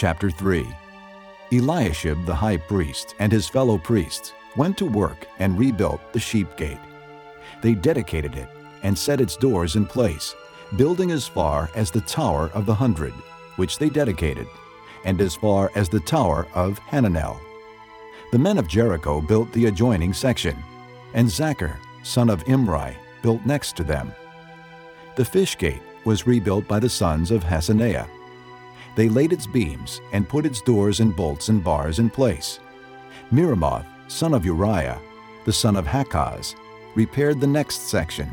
Chapter 3. Eliashib the high priest and his fellow priests went to work and rebuilt the sheep gate. They dedicated it and set its doors in place, building as far as the Tower of the 100, which they dedicated, and as far as the Tower of Hananel. The men of Jericho built the adjoining section, and Zachar, son of Imri, built next to them. The fish gate was rebuilt by the sons of Hassenaah. They laid its beams and put its doors and bolts and bars in place. Meremoth, son of Uriah, the son of Hakaz, repaired the next section.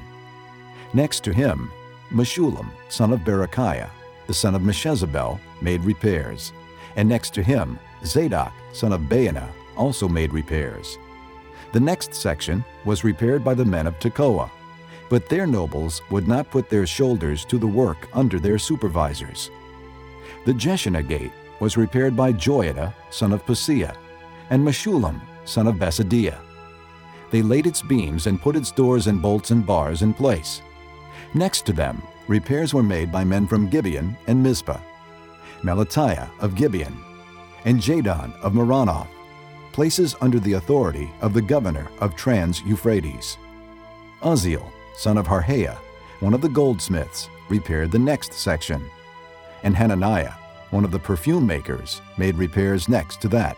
Next to him, Meshullam, son of Berechiah, the son of Meshezabel, made repairs, and next to him, Zadok, son of Baana, also made repairs. The next section was repaired by the men of Tekoa, but their nobles would not put their shoulders to the work under their supervisors. The Jeshanah gate was repaired by Joiada, son of Paseah, and Meshullam, son of Besadiah. They laid its beams and put its doors and bolts and bars in place. Next to them, repairs were made by men from Gibeon and Mizpah, Melatiah of Gibeon, and Jadon of Meronoth, places under the authority of the governor of Trans-Euphrates. Uzziel, son of Harhaiah, one of the goldsmiths, repaired the next section, and Hananiah, one of the perfume makers, made repairs next to that.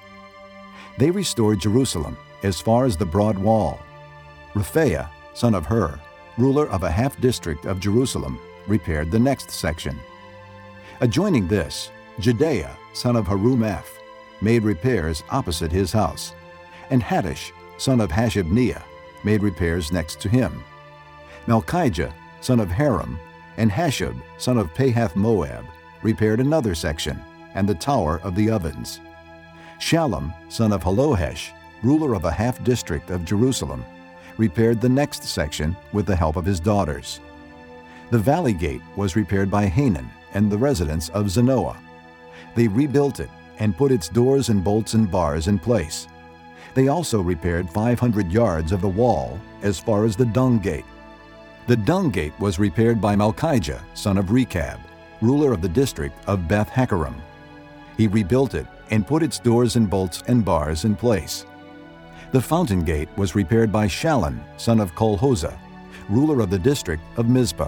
They restored Jerusalem as far as the broad wall. Rephaiah, son of Hur, ruler of a half-district of Jerusalem, repaired the next section. Adjoining this, Jedaiah, son of Harumaph, made repairs opposite his house, and Haddish, son of Hashabniah, made repairs next to him. Malchijah, son of Haram, and Hashub, son of Pahath-Moab, repaired another section, and the Tower of the Ovens. Shallum, son of Halohesh, ruler of a half-district of Jerusalem, repaired the next section with the help of his daughters. The Valley Gate was repaired by Hanan and the residents of Zanoah. They rebuilt it and put its doors and bolts and bars in place. They also repaired 500 yards of the wall as far as the Dung Gate. The Dung Gate was repaired by Malchijah, son of Rechab, ruler of the district of Beth-Hakkerem. He rebuilt it and put its doors and bolts and bars in place. The Fountain Gate was repaired by Shallun, son of Colhozeh, ruler of the district of Mizpah.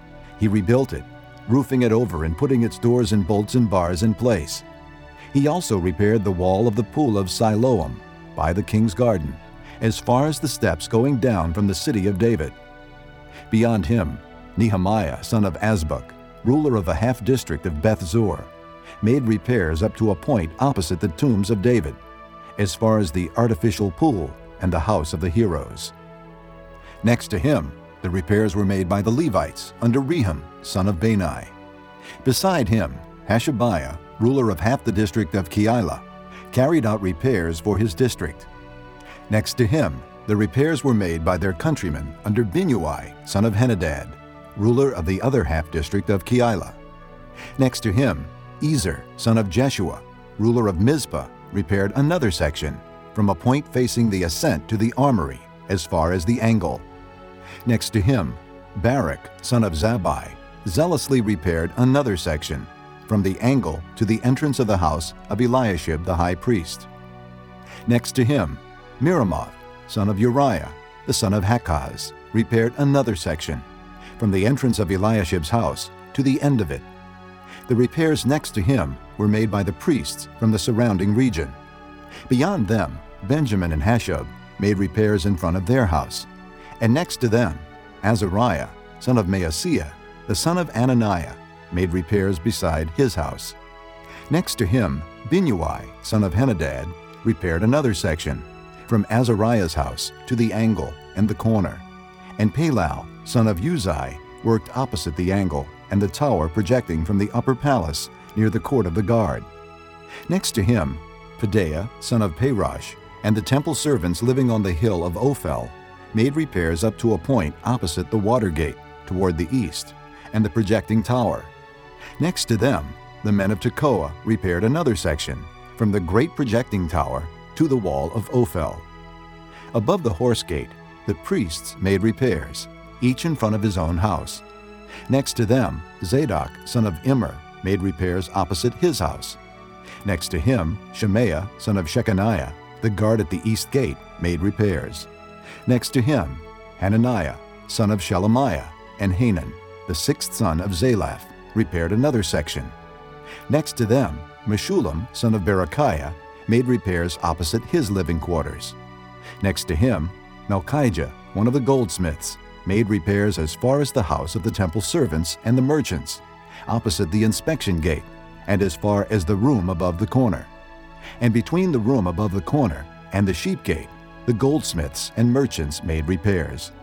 He rebuilt it, roofing it over and putting its doors and bolts and bars in place. He also repaired the wall of the pool of Siloam by the king's garden, as far as the steps going down from the city of David. Beyond him, Nehemiah, son of Azbuk, ruler of a half-district of Beth-zur, made repairs up to a point opposite the tombs of David, as far as the artificial pool and the house of the heroes. Next to him, the repairs were made by the Levites under Rehum, son of Bani. Beside him, Hashabiah, ruler of half the district of Keilah, carried out repairs for his district. Next to him, the repairs were made by their countrymen under Binnui, son of Henadad, ruler of the other half-district of Keilah. Next to him, Ezer, son of Jeshua, ruler of Mizpah, repaired another section, from a point facing the ascent to the armory, as far as the angle. Next to him, Barak, son of Zabbai, zealously repaired another section, from the angle to the entrance of the house of Eliashib the high priest. Next to him, Meremoth, son of Uriah, the son of Hakaz, repaired another section, from the entrance of Eliashib's house to the end of it. The repairs next to him were made by the priests from the surrounding region. Beyond them, Benjamin and Hashub made repairs in front of their house, and next to them, Azariah, son of Maaseiah, the son of Ananiah, made repairs beside his house. Next to him, Binnui, son of Henadad, repaired another section, from Azariah's house to the angle and the corner, and Palal, son of Uzai, worked opposite the angle and the tower projecting from the upper palace near the court of the guard. Next to him, Pedaiah, son of Parosh, and the temple servants living on the hill of Ophel made repairs up to a point opposite the water gate toward the east and the projecting tower. Next to them, the men of Tekoa repaired another section, from the great projecting tower to the wall of Ophel. Above the horse gate, the priests made repairs, each in front of his own house. Next to them, Zadok, son of Immer, made repairs opposite his house. Next to him, Shemaiah, son of Shechaniah, the guard at the east gate, made repairs. Next to him, Hananiah, son of Shelemiah, and Hanan, the sixth son of Zalaph, repaired another section. Next to them, Meshullam, son of Berechiah, made repairs opposite his living quarters. Next to him, Malchijah, one of the goldsmiths, made repairs as far as the house of the temple servants and the merchants, opposite the inspection gate, and as far as the room above the corner. And between the room above the corner and the sheep gate, the goldsmiths and merchants made repairs.